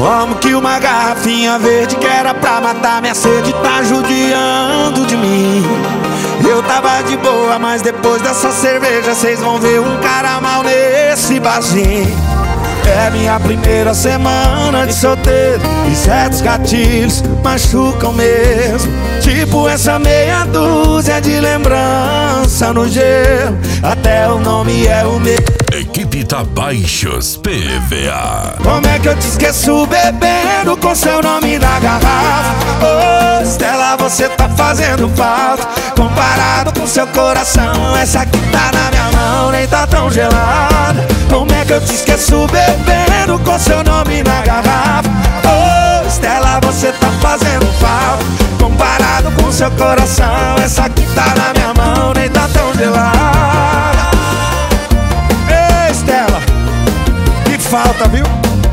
Como que uma garrafinha verde que era pra matar minha sede tá judiando de mim? Eu tava de boa, mas depois dessa cerveja cês vão ver um cara mal nesse barzinho. É minha primeira semana de solteiro e certos gatilhos machucam mesmo. Tipo essa meia dúzia de lembrança no gelo. Até o nome é o meu. Equipe Tabaixos PVA. Como é que eu te esqueço bebendo com seu nome na garrafa? Ô, Estela, você tá fazendo falta. Comparado com seu coração, essa aqui tá na minha mão, nem tá tão gelada. Como é que eu te esqueço bebendo com seu nome na garrafa? Ô, Estela, você tá fazendo falta. Comparado com seu coração, essa aqui tá na minha mão, nem tá tão gelada. Ei, Estela, que falta, viu?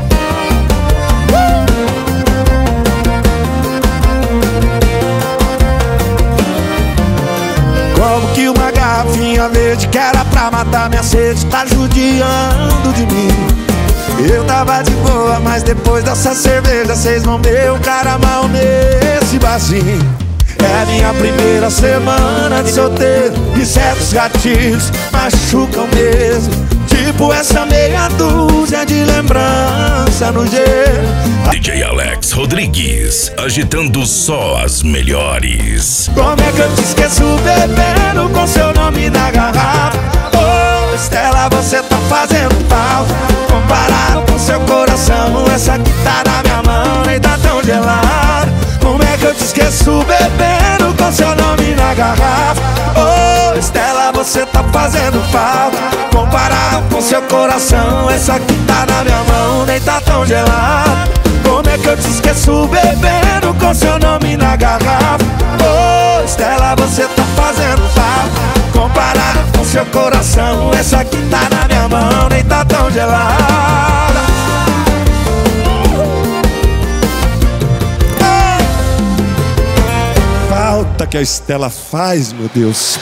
Como que uma garrafinha verde que era pra matar minha sede tá judiando de mim? Eu tava de boa, mas depois dessa cerveja cês vão ver o cara mal nesse barzinho. É minha primeira semana de solteiro e certos gatilhos machucam mesmo. Tipo essa meia dúzia de lembrança no gelo. DJ Alex Rodrigues, agitando só as melhores. Como é que eu te esqueço bebendo com seu nome na garrafa? Ô, Estela, você tá fazendo falta. Comparado com seu coração, essa aqui tá na minha mão, nem tá tão gelada. Como é que eu te esqueço bebendo com seu nome na garrafa? Ô, Estela, você tá fazendo falta. Comparado com seu coração, essa aqui tá na minha mão, nem tá tão gelada. Como é que eu te esqueço bebendo com seu nome na garrafa? Ô, Estela, você tá fazendo falta. Comparado com seu coração, essa aqui tá na minha mão, nem tá tão gelada. Falta que a Estela faz, meu Deus.